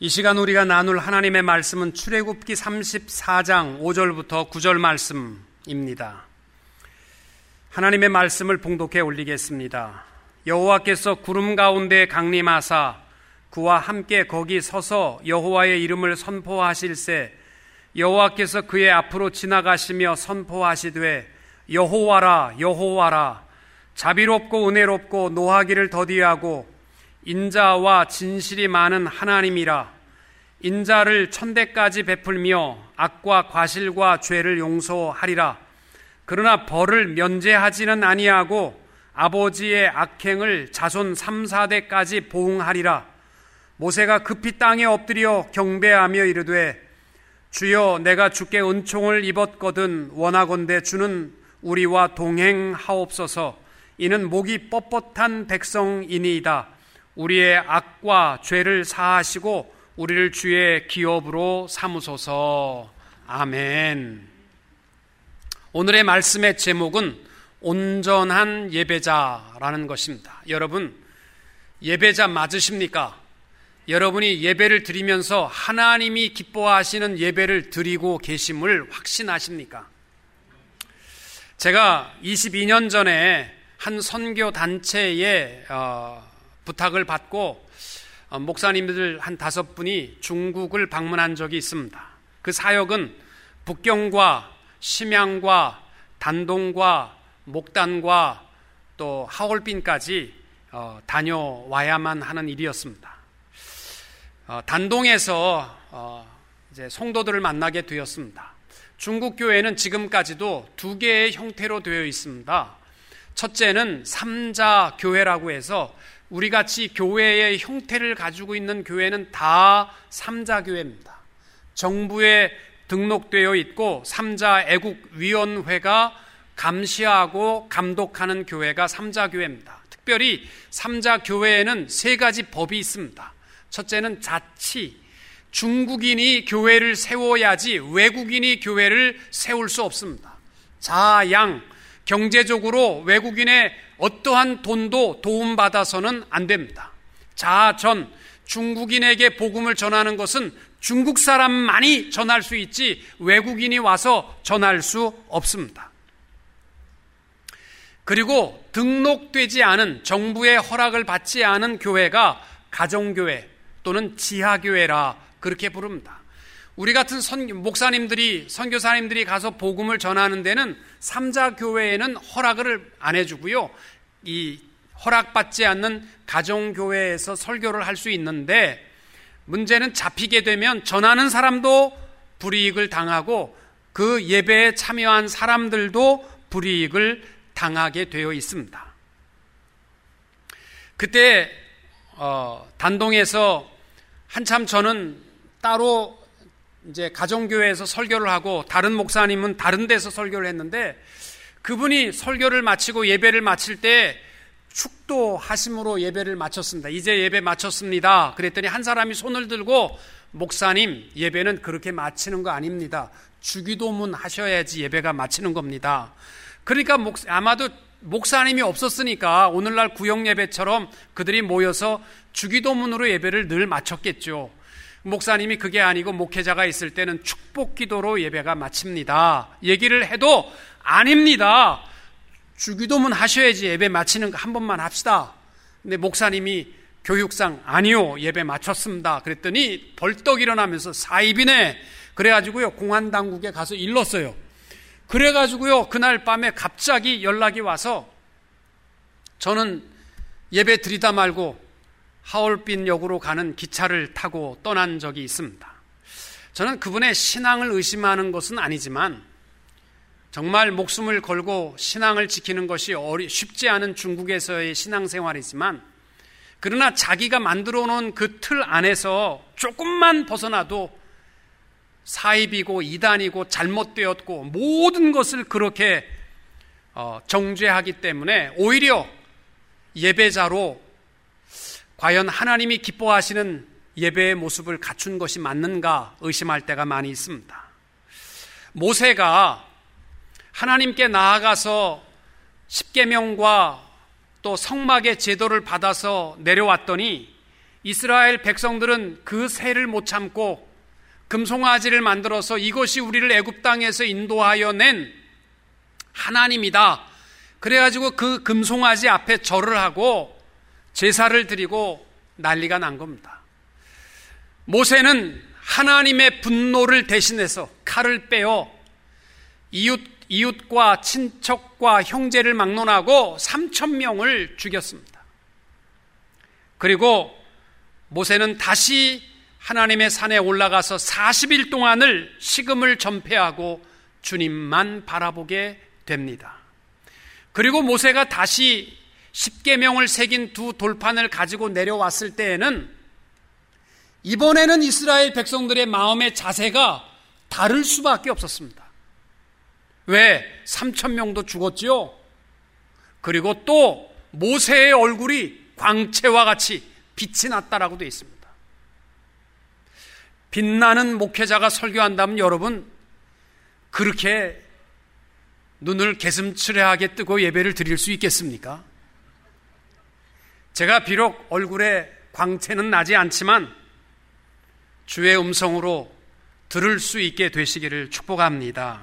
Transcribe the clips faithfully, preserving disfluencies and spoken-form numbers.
이 시간 우리가 나눌 하나님의 말씀은 출애굽기 삼십사 장 오 절부터 구 절 말씀입니다. 하나님의 말씀을 봉독해 올리겠습니다. 여호와께서 구름 가운데 강림하사 그와 함께 거기 서서 여호와의 이름을 선포하실새 여호와께서 그의 앞으로 지나가시며 선포하시되 여호와라 여호와라 자비롭고 은혜롭고 노하기를 더디하고 인자와 진실이 많은 하나님이라. 인자를 천대까지 베풀며 악과 과실과 죄를 용서하리라. 그러나 벌을 면제하지는 아니하고 아버지의 악행을 자손 삼, 사대까지 보응하리라. 모세가 급히 땅에 엎드려 경배하며 이르되 주여 내가 주께 은총을 입었거든 원하건대 주는 우리와 동행하옵소서. 이는 목이 뻣뻣한 백성이니이다. 우리의 악과 죄를 사하시고 우리를 주의 기업으로 삼으소서. 아멘. 오늘의 말씀의 제목은 온전한 예배자라는 것입니다. 여러분, 예배자 맞으십니까? 여러분이 예배를 드리면서 하나님이 기뻐하시는 예배를 드리고 계심을 확신하십니까? 제가 이십이 년 전에 한 선교 단체에 어, 부탁을 받고 어, 목사님들 한 다섯 분이 중국을 방문한 적이 있습니다. 그 사역은 북경과 심양과 단동과 목단과 또 하얼빈까지 어, 다녀와야만 하는 일이었습니다. 어, 단동에서 어, 이제 성도들을 만나게 되었습니다. 중국 교회는 지금까지도 두 개의 형태로 되어 있습니다. 첫째는 삼자 교회라고 해서 우리같이 교회의 형태를 가지고 있는 교회는 다 삼자 교회입니다. 정부에 등록되어 있고 삼자 애국위원회가 감시하고 감독하는 교회가 삼자 교회입니다. 특별히 삼자 교회에는 세 가지 법이 있습니다. 첫째는 자치, 중국인이 교회를 세워야지 외국인이 교회를 세울 수 없습니다. 자양, 경제적으로 외국인의 어떠한 돈도 도움받아서는 안 됩니다. 자전, 중국인에게 복음을 전하는 것은 중국 사람만이 전할 수 있지 외국인이 와서 전할 수 없습니다. 그리고 등록되지 않은, 정부의 허락을 받지 않은 교회가 가정교회 또는 지하교회라 그렇게 부릅니다. 우리 같은 선, 목사님들이, 선교사님들이 가서 복음을 전하는 데는 삼자교회에는 허락을 안 해주고요. 이 허락받지 않는 가정교회에서 설교를 할 수 있는데 문제는 잡히게 되면 전하는 사람도 불이익을 당하고 그 예배에 참여한 사람들도 불이익을 당하게 되어 있습니다. 그때 어, 단동에서 한참 저는 따로 이제 가정교회에서 설교를 하고 다른 목사님은 다른 데서 설교를 했는데 그분이 설교를 마치고 예배를 마칠 때 축도하심으로 예배를 마쳤습니다. 이제 예배 마쳤습니다. 그랬더니 한 사람이 손을 들고 목사님, 예배는 그렇게 마치는 거 아닙니다. 주기도문 하셔야지 예배가 마치는 겁니다. 그러니까 목, 아마도 목사님이 없었으니까 오늘날 구역예배처럼 그들이 모여서 주기도문으로 예배를 늘 마쳤겠죠. 목사님이 그게 아니고 목회자가 있을 때는 축복기도로 예배가 마칩니다. 얘기를 해도 아닙니다. 주기도문 하셔야지 예배 마치는 거 한 번만 합시다. 근데 목사님이 교육상 아니요, 예배 마쳤습니다. 그랬더니 벌떡 일어나면서 사입이네. 그래가지고요 공안당국에 가서 일렀어요. 그래가지고요 그날 밤에 갑자기 연락이 와서 저는 예배 드리다 말고 하얼빈 역으로 가는 기차를 타고 떠난 적이 있습니다. 저는 그분의 신앙을 의심하는 것은 아니지만 정말 목숨을 걸고 신앙을 지키는 것이 어리, 쉽지 않은 중국에서의 신앙생활이지만 그러나 자기가 만들어 놓은 그 틀 안에서 조금만 벗어나도 사입이고 이단이고 잘못되었고 모든 것을 그렇게 어, 정죄하기 때문에 오히려 예배자로 과연 하나님이 기뻐하시는 예배의 모습을 갖춘 것이 맞는가 의심할 때가 많이 있습니다. 모세가 하나님께 나아가서 십계명과 또 성막의 제도를 받아서 내려왔더니 이스라엘 백성들은 그 세를 못 참고 금송아지를 만들어서 이것이 우리를 애굽 땅에서 인도하여 낸 하나님이다. 그래가지고 그 금송아지 앞에 절을 하고 제사를 드리고 난리가 난 겁니다. 모세는 하나님의 분노를 대신해서 칼을 빼어 이웃, 이웃과 친척과 형제를 막론하고 삼천 명을 죽였습니다. 그리고 모세는 다시 하나님의 산에 올라가서 사십 일 동안을 식음을 전폐하고 주님만 바라보게 됩니다. 그리고 모세가 다시 십계명을 새긴 두 돌판을 가지고 내려왔을 때에는 이번에는 이스라엘 백성들의 마음의 자세가 다를 수밖에 없었습니다. 왜? 삼천 명도 죽었지요. 그리고 또 모세의 얼굴이 광채와 같이 빛이 났다라고 되어 있습니다. 빛나는 목회자가 설교한다면 여러분 그렇게 눈을 개슴츠레하게 뜨고 예배를 드릴 수 있겠습니까? 제가 비록 얼굴에 광채는 나지 않지만 주의 음성으로 들을 수 있게 되시기를 축복합니다.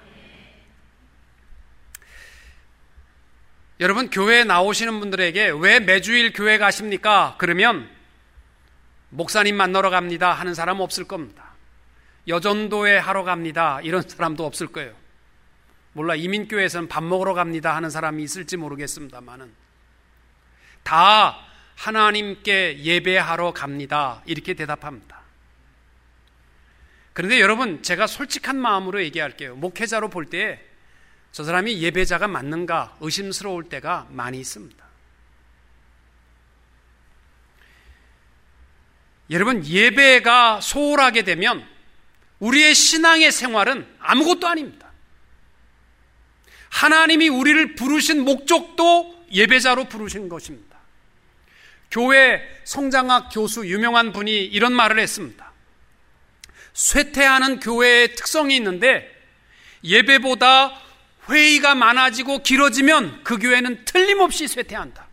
여러분, 교회에 나오시는 분들에게 왜 매주일 교회 가십니까? 그러면 목사님 만나러 갑니다 하는 사람 없을 겁니다. 여전도에 하러 갑니다 이런 사람도 없을 거예요. 몰라, 이민교회에서는 밥 먹으러 갑니다 하는 사람이 있을지 모르겠습니다만은 다 하나님께 예배하러 갑니다 이렇게 대답합니다. 그런데 여러분, 제가 솔직한 마음으로 얘기할게요. 목회자로 볼 때 저 사람이 예배자가 맞는가 의심스러울 때가 많이 있습니다. 여러분, 예배가 소홀하게 되면 우리의 신앙의 생활은 아무것도 아닙니다. 하나님이 우리를 부르신 목적도 예배자로 부르신 것입니다. 교회 성장학 교수 유명한 분이 이런 말을 했습니다. 쇠퇴하는 교회의 특성이 있는데 예배보다 회의가 많아지고 길어지면 그 교회는 틀림없이 쇠퇴한다.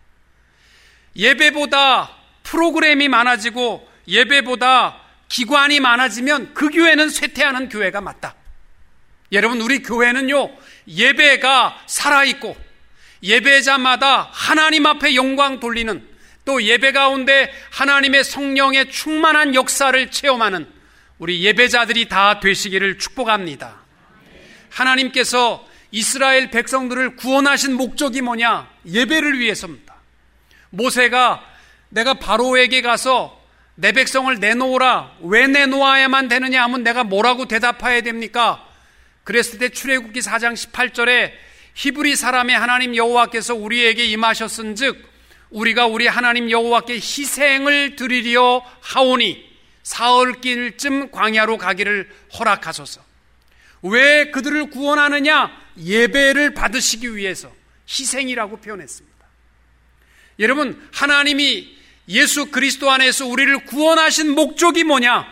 예배보다 프로그램이 많아지고 예배보다 기관이 많아지면 그 교회는 쇠퇴하는 교회가 맞다. 여러분, 우리 교회는요, 예배가 살아있고 예배자마다 하나님 앞에 영광 돌리는, 또 예배 가운데 하나님의 성령의 충만한 역사를 체험하는 우리 예배자들이 다 되시기를 축복합니다. 하나님께서 이스라엘 백성들을 구원하신 목적이 뭐냐? 예배를 위해서입니다. 모세가 내가 바로에게 가서 내 백성을 내놓으라, 왜 내놓아야만 되느냐 하면 내가 뭐라고 대답해야 됩니까? 그랬을 때 출애굽기 사 장 십팔 절에 히브리 사람의 하나님 여호와께서 우리에게 임하셨은즉 우리가 우리 하나님 여호와께 희생을 드리려 하오니 사흘길쯤 광야로 가기를 허락하소서. 왜 그들을 구원하느냐? 예배를 받으시기 위해서 희생이라고 표현했습니다. 여러분, 하나님이 예수 그리스도 안에서 우리를 구원하신 목적이 뭐냐?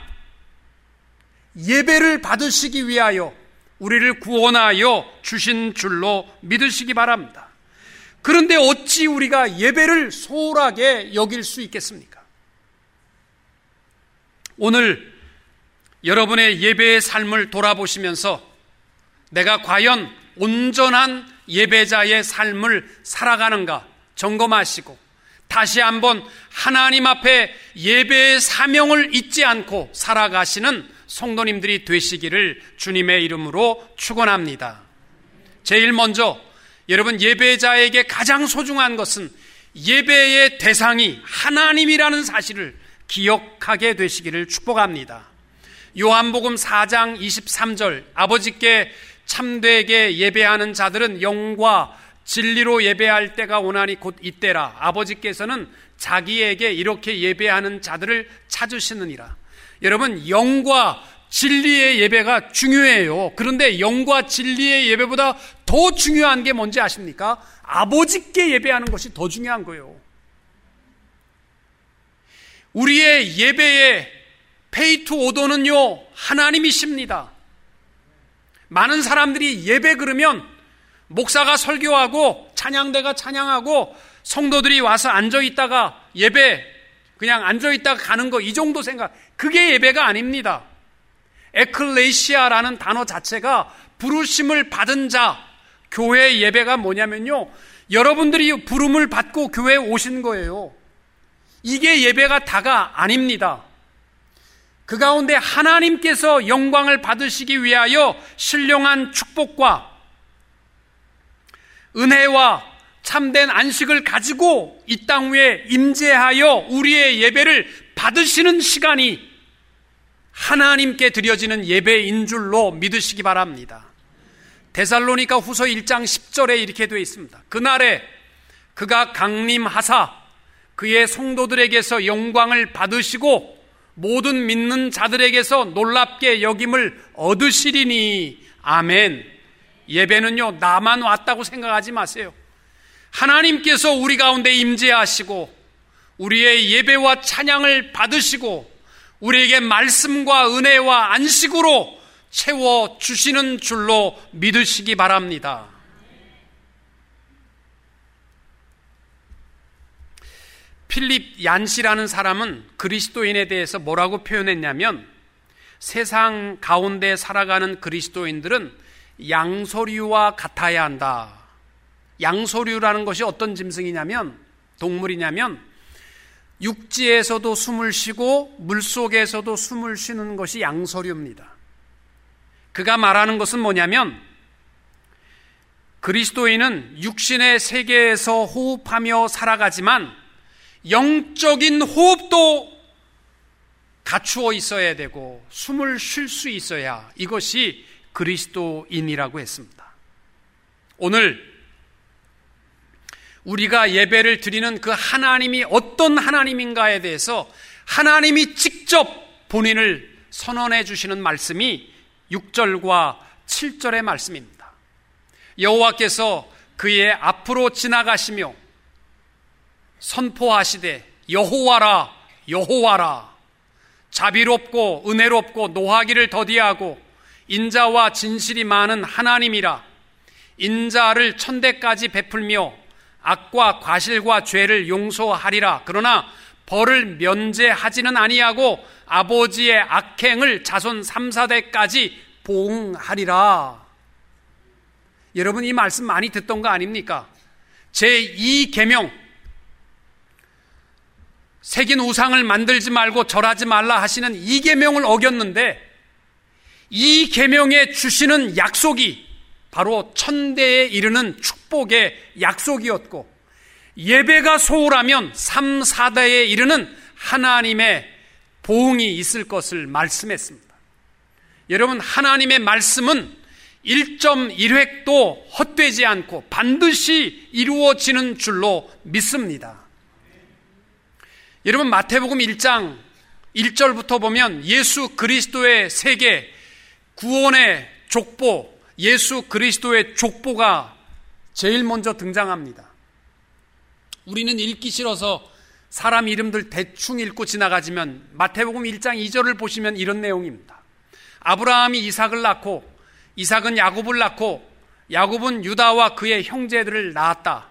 예배를 받으시기 위하여 우리를 구원하여 주신 줄로 믿으시기 바랍니다. 그런데 어찌 우리가 예배를 소홀하게 여길 수 있겠습니까? 오늘 여러분의 예배의 삶을 돌아보시면서 내가 과연 온전한 예배자의 삶을 살아가는가 점검하시고 다시 한번 하나님 앞에 예배의 사명을 잊지 않고 살아가시는 성도님들이 되시기를 주님의 이름으로 축원합니다. 제일 먼저 여러분, 예배자에게 가장 소중한 것은 예배의 대상이 하나님이라는 사실을 기억하게 되시기를 축복합니다. 요한복음 사 장 이십삼 절, 아버지께 참되게 예배하는 자들은 영과 진리로 예배할 때가 오나니 곧 이때라. 아버지께서는 자기에게 이렇게 예배하는 자들을 찾으시느니라. 여러분, 영과 진리의 예배가 중요해요. 그런데 영과 진리의 예배보다 더 중요한 게 뭔지 아십니까? 아버지께 예배하는 것이 더 중요한 거예요. 우리의 예배의 페이투 오더는요, 하나님이십니다. 많은 사람들이 예배 그러면 목사가 설교하고 찬양대가 찬양하고 성도들이 와서 앉아있다가 예배 그냥 앉아있다가 가는 거 이 정도 생각, 그게 예배가 아닙니다. 에클레시아라는 단어 자체가 부르심을 받은 자, 교회 예배가 뭐냐면요, 여러분들이 부름을 받고 교회에 오신 거예요. 이게 예배가 다가 아닙니다. 그 가운데 하나님께서 영광을 받으시기 위하여 신령한 축복과 은혜와 참된 안식을 가지고 이 땅 위에 임재하여 우리의 예배를 받으시는 시간이 하나님께 드려지는 예배인 줄로 믿으시기 바랍니다. 데살로니가 후서 일 장 십 절에 이렇게 되어 있습니다. 그날에 그가 강림하사 그의 성도들에게서 영광을 받으시고 모든 믿는 자들에게서 놀랍게 여김을 얻으시리니. 아멘. 예배는요, 나만 왔다고 생각하지 마세요. 하나님께서 우리 가운데 임재하시고 우리의 예배와 찬양을 받으시고 우리에게 말씀과 은혜와 안식으로 채워주시는 줄로 믿으시기 바랍니다. 필립 얀시라는 사람은 그리스도인에 대해서 뭐라고 표현했냐면, 세상 가운데 살아가는 그리스도인들은 양서류와 같아야 한다. 양서류라는 것이 어떤 짐승이냐면, 동물이냐면 육지에서도 숨을 쉬고 물속에서도 숨을 쉬는 것이 양서류입니다. 그가 말하는 것은 뭐냐면, 그리스도인은 육신의 세계에서 호흡하며 살아가지만 영적인 호흡도 갖추어 있어야 되고 숨을 쉴 수 있어야, 이것이 그리스도인이라고 했습니다. 오늘 우리가 예배를 드리는 그 하나님이 어떤 하나님인가에 대해서 하나님이 직접 본인을 선언해 주시는 말씀이 육 절과 칠 절의 말씀입니다. 여호와께서 그의 앞으로 지나가시며 선포하시되 여호와라 여호와라, 자비롭고 은혜롭고 노하기를 더디하고 인자와 진실이 많은 하나님이라. 인자를 천대까지 베풀며 악과 과실과 죄를 용서하리라. 그러나 벌을 면제하지는 아니하고 아버지의 악행을 자손 삼, 사대까지 보응하리라. 여러분, 이 말씀 많이 듣던 거 아닙니까? 제이 계명, 새긴 우상을 만들지 말고 절하지 말라 하시는 이 계명을 어겼는데, 이 계명에 주시는 약속이 바로 천대에 이르는 축복의 약속이었고, 예배가 소홀하면 삼, 사대에 이르는 하나님의 보응이 있을 것을 말씀했습니다. 여러분, 하나님의 말씀은 일 점 일 획도 헛되지 않고 반드시 이루어지는 줄로 믿습니다. 여러분, 마태복음 일 장 일 절부터 보면 예수 그리스도의 세계, 구원의 족보, 예수 그리스도의 족보가 제일 먼저 등장합니다. 우리는 읽기 싫어서 사람 이름들 대충 읽고 지나가지만 마태복음 일 장 이 절을 보시면 이런 내용입니다. 아브라함이 이삭을 낳고 이삭은 야곱을 낳고 야곱은 유다와 그의 형제들을 낳았다.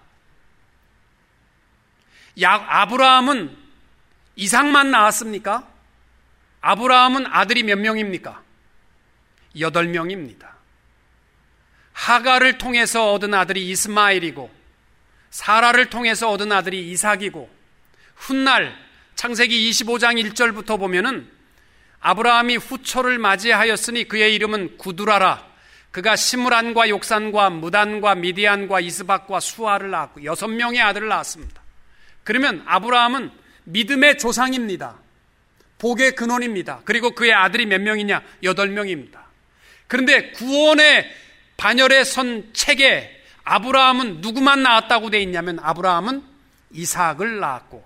야, 아브라함은 이삭만 낳았습니까? 아브라함은 아들이 몇 명입니까? 여덟 명입니다. 하가를 통해서 얻은 아들이 이스마엘이고 사라를 통해서 얻은 아들이 이삭이고, 훗날 창세기 이십오 장 일 절부터 보면은 아브라함이 후초를 맞이하였으니 그의 이름은 구두라라. 그가 시므란과 욕산과 무단과 미디안과 이스박과 수아를 낳았고 여섯 명의 아들을 낳았습니다. 그러면 아브라함은 믿음의 조상입니다. 복의 근원입니다. 그리고 그의 아들이 몇 명이냐? 여덟 명입니다. 그런데 구원의 반열에 선 책에 아브라함은 누구만 낳았다고 되어 있냐면 아브라함은 이삭을 낳았고,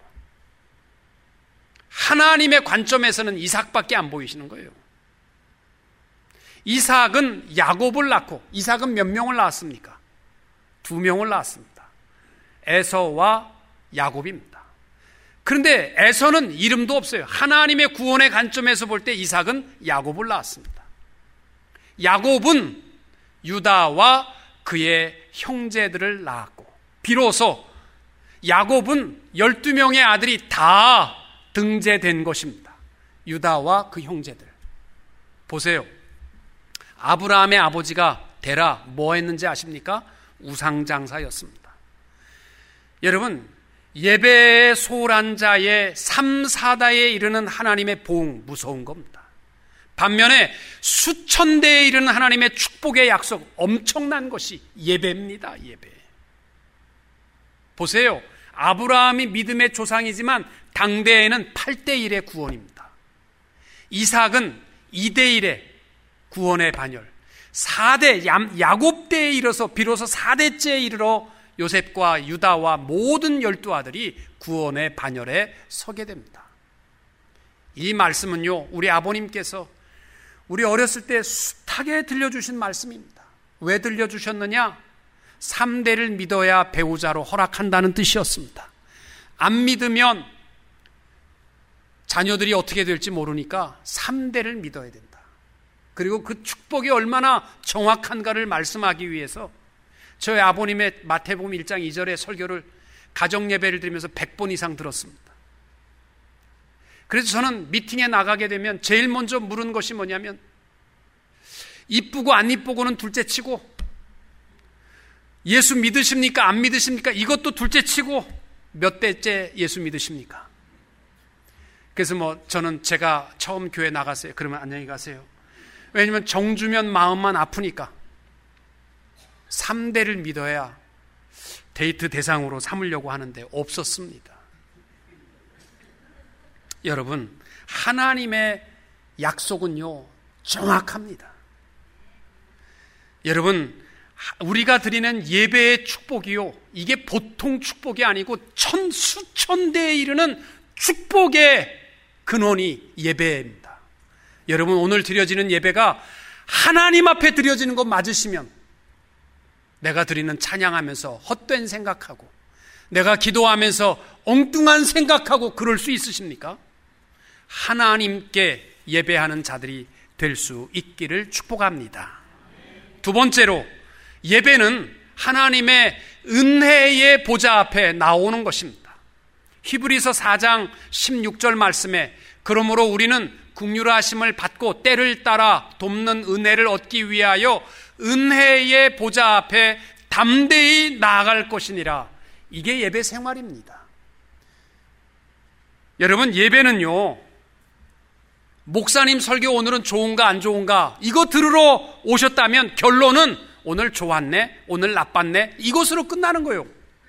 하나님의 관점에서는 이삭밖에 안 보이시는 거예요. 이삭은 야곱을 낳고, 이삭은 몇 명을 낳았습니까? 두 명을 낳았습니다. 에서와 야곱입니다. 그런데 에서는 이름도 없어요. 하나님의 구원의 관점에서 볼 때 이삭은 야곱을 낳았습니다. 야곱은 유다와 그의 형제들을 낳았고, 비로소 야곱은 열두 명의 아들이 다 등재된 것입니다. 유다와 그 형제들. 보세요. 아브라함의 아버지가 데라 뭐 했는지 아십니까? 우상장사였습니다. 여러분, 예배에 소홀한 자의 삼, 사다에 이르는 하나님의 보응, 무서운 겁니다. 반면에 수천 대에 이르는 하나님의 축복의 약속, 엄청난 것이 예배입니다. 예배. 보세요. 아브라함이 믿음의 조상이지만 당대에는 팔 대 일의 구원입니다. 이삭은 이 대 일의 구원의 반열, 사 대 야곱 대에 이르러서 비로소 사 대째에 이르러 요셉과 유다와 모든 열두 아들이 구원의 반열에 서게 됩니다. 이 말씀은요, 우리 아버님께서 우리 어렸을 때 숱하게 들려주신 말씀입니다. 왜 들려주셨느냐? 삼 대를 믿어야 배우자로 허락한다는 뜻이었습니다. 안 믿으면 자녀들이 어떻게 될지 모르니까 삼 대를 믿어야 된다. 그리고 그 축복이 얼마나 정확한가를 말씀하기 위해서 저희 아버님의 마태복음 일 장 이 절의 설교를 가정예배를 드리면서 백 번 이상 들었습니다. 그래서 저는 미팅에 나가게 되면 제일 먼저 물은 것이 뭐냐면, 이쁘고 안 이쁘고는 둘째치고, 예수 믿으십니까? 안 믿으십니까? 이것도 둘째치고, 몇 대째 예수 믿으십니까? 그래서 뭐 저는 제가 처음 교회 나갔어요. 그러면 안녕히 가세요. 왜냐면 정주면 마음만 아프니까. 삼 대를 믿어야 데이트 대상으로 삼으려고 하는데 없었습니다. 여러분, 하나님의 약속은요, 정확합니다. 여러분, 우리가 드리는 예배의 축복이요, 이게 보통 축복이 아니고 천, 수천 대에 이르는 축복의 근원이 예배입니다. 여러분, 오늘 드려지는 예배가 하나님 앞에 드려지는 것 맞으시면, 내가 드리는 찬양하면서 헛된 생각하고, 내가 기도하면서 엉뚱한 생각하고 그럴 수 있으십니까? 하나님께 예배하는 자들이 될 수 있기를 축복합니다. 두 번째로, 예배는 하나님의 은혜의 보좌 앞에 나오는 것입니다. 히브리서 사 장 십육 절 말씀에, 그러므로 우리는 긍휼하심을 받고 때를 따라 돕는 은혜를 얻기 위하여 은혜의 보좌 앞에 담대히 나아갈 것이니라. 이게 예배 생활입니다. 여러분, 예배는요, 목사님 설교 오늘은 좋은가 안 좋은가 이거 들으러 오셨다면 결론은 오늘 좋았네, 오늘 나빴네, 이것으로 끝나는 거예요.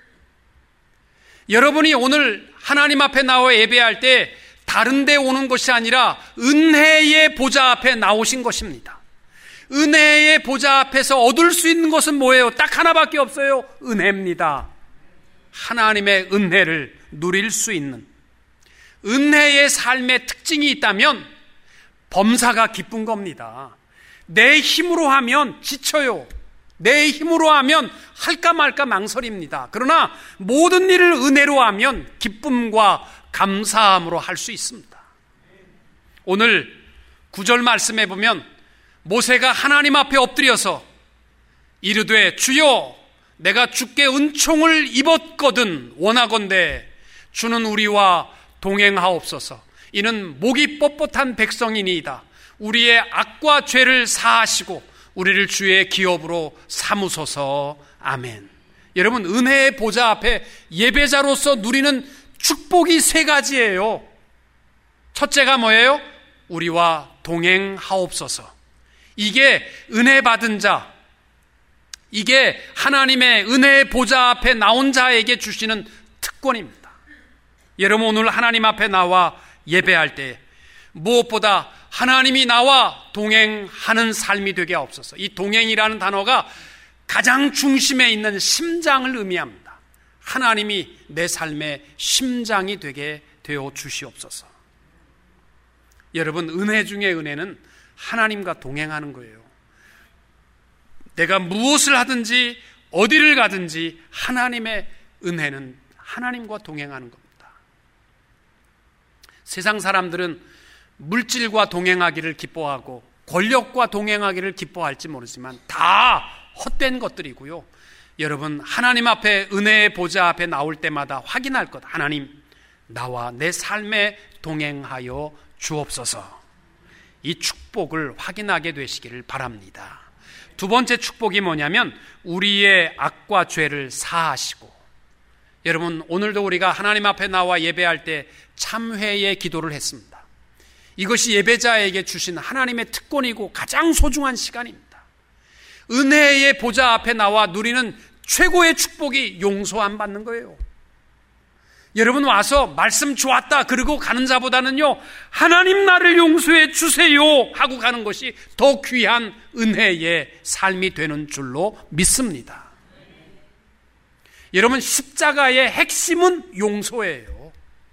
여러분이 오늘 하나님 앞에 나와 예배할 때 다른 데 오는 것이 아니라 은혜의 보좌 앞에 나오신 것입니다. 은혜의 보좌 앞에서 얻을 수 있는 것은 뭐예요? 딱 하나밖에 없어요. 은혜입니다. 하나님의 은혜를 누릴 수 있는, 은혜의 삶의 특징이 있다면 범사가 기쁜 겁니다. 내 힘으로 하면 지쳐요. 내 힘으로 하면 할까 말까 망설입니다. 그러나 모든 일을 은혜로 하면 기쁨과 감사함으로 할 수 있습니다. 오늘 구절 말씀해 보면, 모세가 하나님 앞에 엎드려서 이르되 주여 내가 주께 은총을 입었거든 원하건대 주는 우리와 동행하옵소서. 이는 목이 뻣뻣한 백성이니이다. 우리의 악과 죄를 사하시고 우리를 주의 기업으로 삼으소서. 아멘. 여러분, 은혜의 보좌 앞에 예배자로서 누리는 축복이 세 가지예요. 첫째가 뭐예요? 우리와 동행하옵소서. 이게 은혜 받은 자, 이게 하나님의 은혜의 보좌 앞에 나온 자에게 주시는 특권입니다. 여러분, 오늘 하나님 앞에 나와 예배할 때 무엇보다 하나님이 나와 동행하는 삶이 되게 하옵소서. 이 동행이라는 단어가 가장 중심에 있는 심장을 의미합니다. 하나님이 내 삶의 심장이 되게 되어 주시옵소서. 여러분, 은혜 중에 은혜는 하나님과 동행하는 거예요. 내가 무엇을 하든지 어디를 가든지 하나님의 은혜는 하나님과 동행하는 겁니다. 세상 사람들은 물질과 동행하기를 기뻐하고 권력과 동행하기를 기뻐할지 모르지만 다 헛된 것들이고요. 여러분, 하나님 앞에 은혜의 보좌 앞에 나올 때마다 확인할 것, 하나님, 나와 내 삶에 동행하여 주옵소서. 이 축복을 확인하게 되시기를 바랍니다. 두 번째 축복이 뭐냐면 우리의 악과 죄를 사하시고, 여러분 오늘도 우리가 하나님 앞에 나와 예배할 때 참회의 기도를 했습니다. 이것이 예배자에게 주신 하나님의 특권이고 가장 소중한 시간입니다. 은혜의 보좌 앞에 나와 누리는 최고의 축복이 용서 안 받는 거예요. 여러분 와서 말씀 좋았다 그러고 가는 자보다는요, 하나님 나를 용서해 주세요 하고 가는 것이 더 귀한 은혜의 삶이 되는 줄로 믿습니다. 여러분 십자가의 핵심은 용서예요.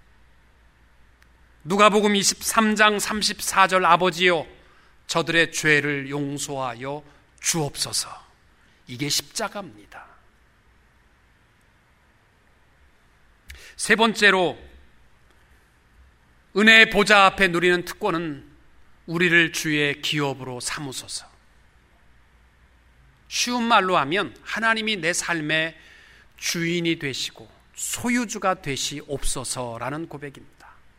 누가복음 이십삼 장 삼십사 절 아버지여 저들의 죄를 용서하여 주옵소서. 이게 십자가입니다. 세 번째로 은혜의 보좌 앞에 누리는 특권은 우리를 주의 기업으로 삼으소서. 쉬운 말로 하면 하나님이 내 삶의 주인이 되시고 소유주가 되시옵소서라는 고백입니다.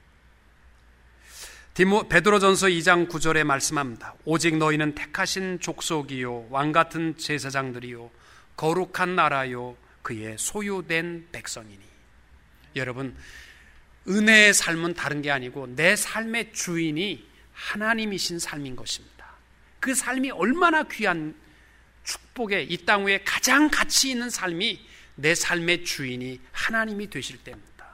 베드로전서 이 장 구 절에 말씀합니다. 오직 너희는 택하신 족속이요 왕같은 제사장들이요 거룩한 나라요 그의 소유된 백성이니. 여러분, 은혜의 삶은 다른 게 아니고 내 삶의 주인이 하나님이신 삶인 것입니다. 그 삶이 얼마나 귀한 축복에 이 땅 위에 가장 가치 있는 삶이 내 삶의 주인이 하나님이 되실 때입니다.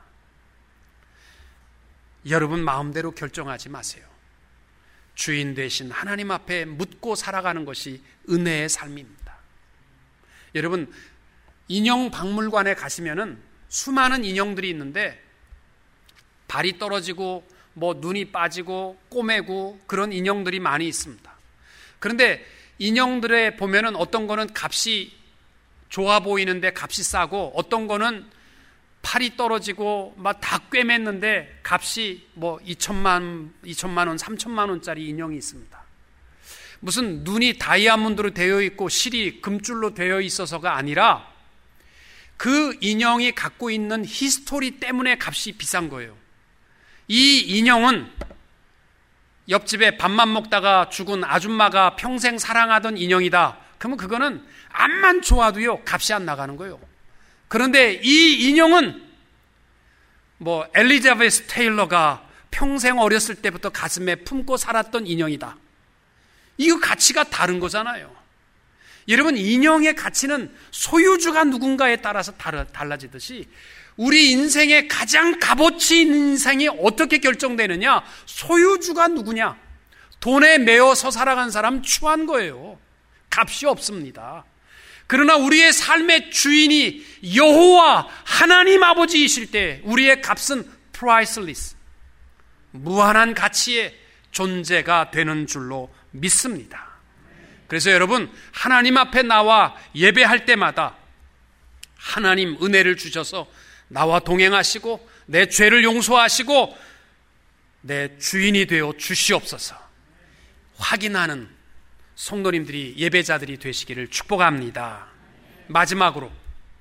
여러분 마음대로 결정하지 마세요. 주인 되신 하나님 앞에 묻고 살아가는 것이 은혜의 삶입니다. 여러분, 인형 박물관에 가시면은 수많은 인형들이 있는데 발이 떨어지고 뭐 눈이 빠지고 꼬매고 그런 인형들이 많이 있습니다. 그런데 인형들에 보면은 어떤 거는 값이 좋아 보이는데 값이 싸고, 어떤 거는 팔이 떨어지고 막 다 꿰맸는데 값이 뭐 이천만, 이천만 원, 삼천만 원짜리 인형이 있습니다. 무슨 눈이 다이아몬드로 되어 있고 실이 금줄로 되어 있어서가 아니라 그 인형이 갖고 있는 히스토리 때문에 값이 비싼 거예요. 이 인형은 옆집에 밥만 먹다가 죽은 아줌마가 평생 사랑하던 인형이다. 그러면 그거는 암만 좋아도요 값이 안 나가는 거예요. 그런데 이 인형은 뭐 엘리자베스 테일러가 평생 어렸을 때부터 가슴에 품고 살았던 인형이다. 이거 가치가 다른 거잖아요. 여러분, 인형의 가치는 소유주가 누군가에 따라서 달라지듯이 우리 인생의 가장 값어치 있는 인생이 어떻게 결정되느냐? 소유주가 누구냐? 돈에 매여서 살아간 사람 추한 거예요. 값이 없습니다. 그러나 우리의 삶의 주인이 여호와 하나님 아버지이실 때 우리의 값은 priceless, 무한한 가치의 존재가 되는 줄로 믿습니다. 그래서 여러분, 하나님 앞에 나와 예배할 때마다 하나님 은혜를 주셔서 나와 동행하시고 내 죄를 용서하시고 내 주인이 되어 주시옵소서 확인하는 성도님들이, 예배자들이 되시기를 축복합니다. 마지막으로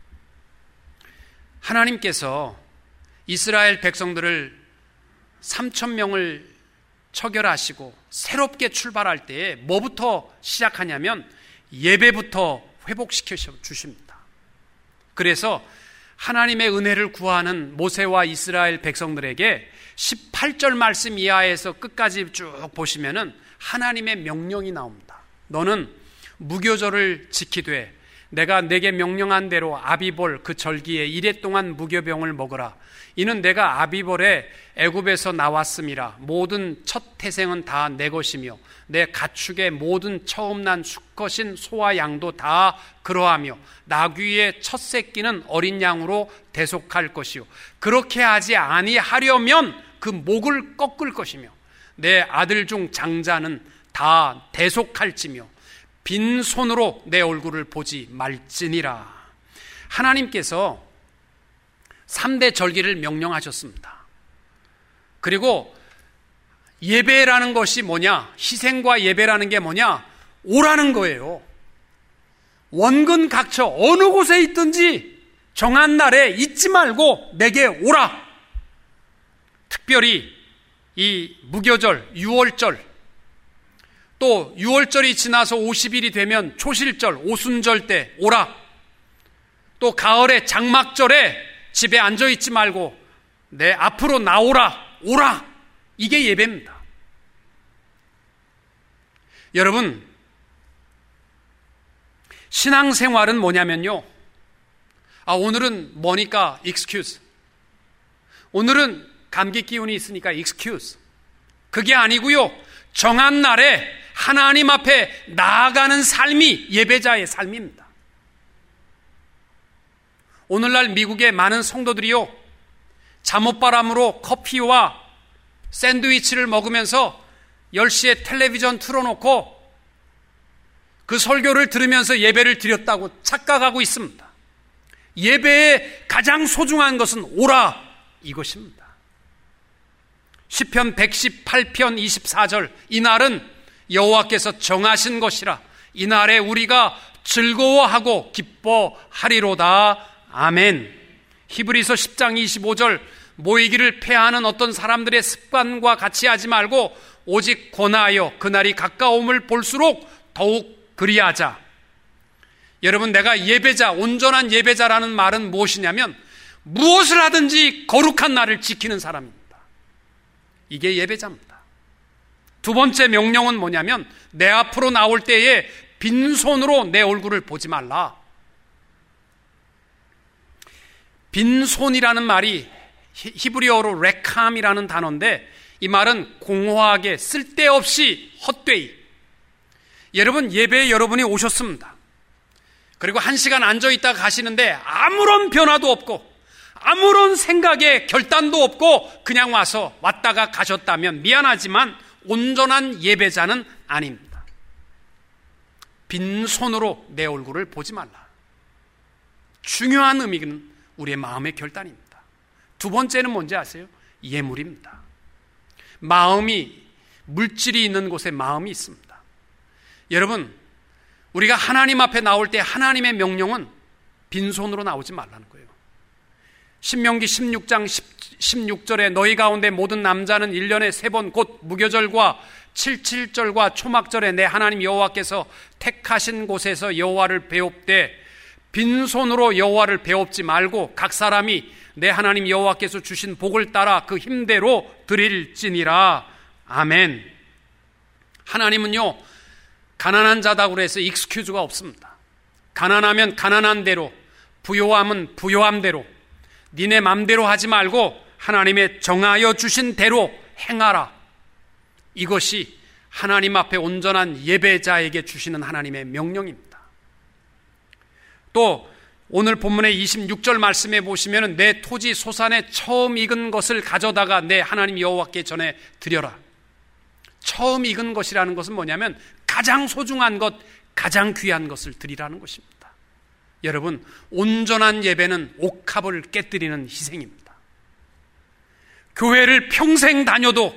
하나님께서 이스라엘 백성들을 삼천 명을 처결하시고 새롭게 출발할 때에 뭐부터 시작하냐면 예배부터 회복시켜 주십니다. 그래서 하나님의 은혜를 구하는 모세와 이스라엘 백성들에게 십팔 절 말씀 이하에서 끝까지 쭉 보시면은 하나님의 명령이 나옵니다. 너는 무교절을 지키되 내가 내게 명령한 대로 아비볼 그 절기에 이래 동안 무교병을 먹으라. 이는 내가 아비볼에 애굽에서 나왔음이라. 모든 첫 태생은 다 내 것이며 내 가축의 모든 처음 난 수컷인 소와 양도 다 그러하며 나귀의 첫 새끼는 어린 양으로 대속할 것이요 그렇게 하지 아니하려면 그 목을 꺾을 것이며 내 아들 중 장자는 다 대속할지며 빈손으로 내 얼굴을 보지 말지니라. 하나님께서 삼 대 절기를 명령하셨습니다. 그리고 예배라는 것이 뭐냐? 희생과 예배라는 게 뭐냐? 오라는 거예요. 원근 각처 어느 곳에 있든지 정한 날에 잊지 말고 내게 오라. 특별히 이 무교절, 유월절, 또 유월절이 지나서 오십 일이 되면 초실절, 오순절 때 오라. 또 가을에 장막절에 집에 앉아있지 말고 내 앞으로 나오라, 오라. 이게 예배입니다. 여러분, 신앙생활은 뭐냐면요, 아, 오늘은 뭐니까 excuse, 오늘은 감기 기운이 있으니까 excuse, 그게 아니고요, 정한 날에 하나님 앞에 나아가는 삶이 예배자의 삶입니다. 오늘날 미국의 많은 성도들이요, 잠옷바람으로 커피와 샌드위치를 먹으면서 열 시에 텔레비전 틀어놓고 그 설교를 들으면서 예배를 드렸다고 착각하고 있습니다. 예배의 가장 소중한 것은 오라, 이것입니다. 시편 백십팔 편 이십사 절, 이날은 여호와께서 정하신 것이라 이날에 우리가 즐거워하고 기뻐하리로다. 아멘. 히브리서 십 장 이십오 절, 모이기를 폐하는 어떤 사람들의 습관과 같이 하지 말고 오직 권하여 그날이 가까움을 볼수록 더욱 그리하자. 여러분, 내가 예배자, 온전한 예배자라는 말은 무엇이냐면 무엇을 하든지 거룩한 날을 지키는 사람입니다. 이게 예배자입니다. 두 번째 명령은 뭐냐면 내 앞으로 나올 때에 빈손으로 내 얼굴을 보지 말라. 빈손이라는 말이 히브리어로 레캄이라는 단어인데, 이 말은 공허하게, 쓸데없이, 헛되이. 여러분, 예배에 여러분이 오셨습니다. 그리고 한 시간 앉아있다가 가시는데 아무런 변화도 없고 아무런 생각에 결단도 없고 그냥 와서 왔다가 가셨다면 미안하지만 온전한 예배자는 아닙니다. 빈손으로 내 얼굴을 보지 말라. 중요한 의미는 우리의 마음의 결단입니다. 두 번째는 뭔지 아세요? 예물입니다. 마음이, 물질이 있는 곳에 마음이 있습니다. 여러분, 우리가 하나님 앞에 나올 때 하나님의 명령은 빈손으로 나오지 말라는 거예요. 신명기 십육 장 십육 절에 너희 가운데 모든 남자는 일 년에 세 번 곧 무교절과 칠칠절과 초막절에 내 하나님 여호와께서 택하신 곳에서 여호와를 배웁되 빈손으로 여호와를 배웁지 말고 각 사람이 내 하나님 여호와께서 주신 복을 따라 그 힘대로 드릴지니라. 아멘. 하나님은요, 가난한 자다고 해서 익스큐즈가 없습니다. 가난하면 가난한 대로, 부요함은 부요함대로, 니네 맘대로 하지 말고 하나님의 정하여 주신 대로 행하라. 이것이 하나님 앞에 온전한 예배자에게 주시는 하나님의 명령입니다. 또 오늘 본문의 이십육 절 말씀에 보시면 내 토지 소산에 처음 익은 것을 가져다가 내 하나님 여호와께 전해 드려라. 처음 익은 것이라는 것은 뭐냐면 가장 소중한 것, 가장 귀한 것을 드리라는 것입니다. 여러분, 온전한 예배는 옥합을 깨뜨리는 희생입니다. 교회를 평생 다녀도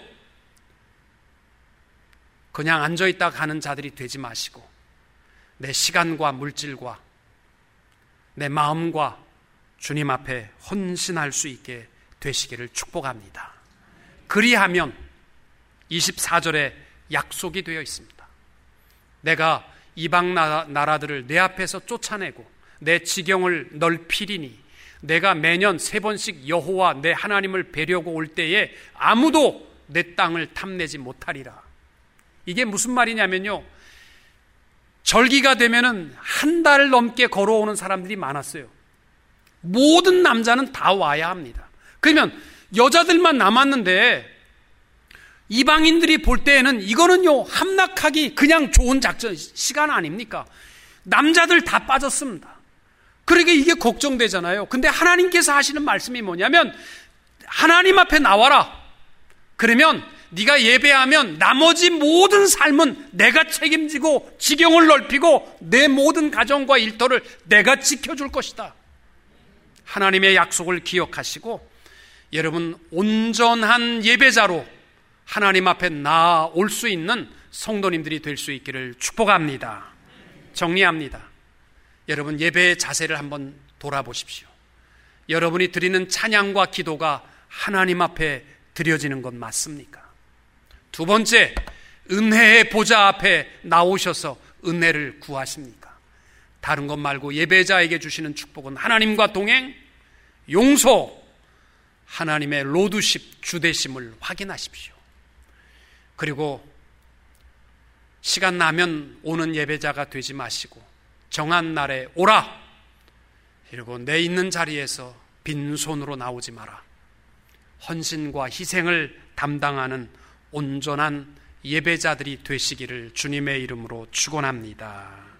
그냥 앉아있다 가는 자들이 되지 마시고 내 시간과 물질과 내 마음과 주님 앞에 헌신할 수 있게 되시기를 축복합니다. 그리하면 이십사 절에 약속이 되어 있습니다. 내가 이방 나라들을 내 앞에서 쫓아내고 내 지경을 넓히리니 내가 매년 세 번씩 여호와 내 하나님을 뵈려고 올 때에 아무도 내 땅을 탐내지 못하리라. 이게 무슨 말이냐면요, 절기가 되면은 한 달 넘게 걸어오는 사람들이 많았어요. 모든 남자는 다 와야 합니다. 그러면 여자들만 남았는데 이방인들이 볼 때에는 이거는요, 함락하기 그냥 좋은 작전 시간 아닙니까? 남자들 다 빠졌습니다. 그러니까 이게 걱정되잖아요. 근데 하나님께서 하시는 말씀이 뭐냐면 하나님 앞에 나와라. 그러면 네가 예배하면 나머지 모든 삶은 내가 책임지고 지경을 넓히고 내 모든 가정과 일터를 내가 지켜줄 것이다. 하나님의 약속을 기억하시고 여러분, 온전한 예배자로 하나님 앞에 나올 수 있는 성도님들이 될 수 있기를 축복합니다. 정리합니다. 여러분, 예배의 자세를 한번 돌아보십시오. 여러분이 드리는 찬양과 기도가 하나님 앞에 드려지는 것 맞습니까? 두 번째, 은혜의 보좌 앞에 나오셔서 은혜를 구하십니까? 다른 것 말고 예배자에게 주시는 축복은 하나님과 동행, 용서, 하나님의 로드십, 주대심을 확인하십시오. 그리고 시간 나면 오는 예배자가 되지 마시고 정한 날에 오라. 그리고 내 있는 자리에서 빈손으로 나오지 마라. 헌신과 희생을 담당하는 온전한 예배자들이 되시기를 주님의 이름으로 축원합니다.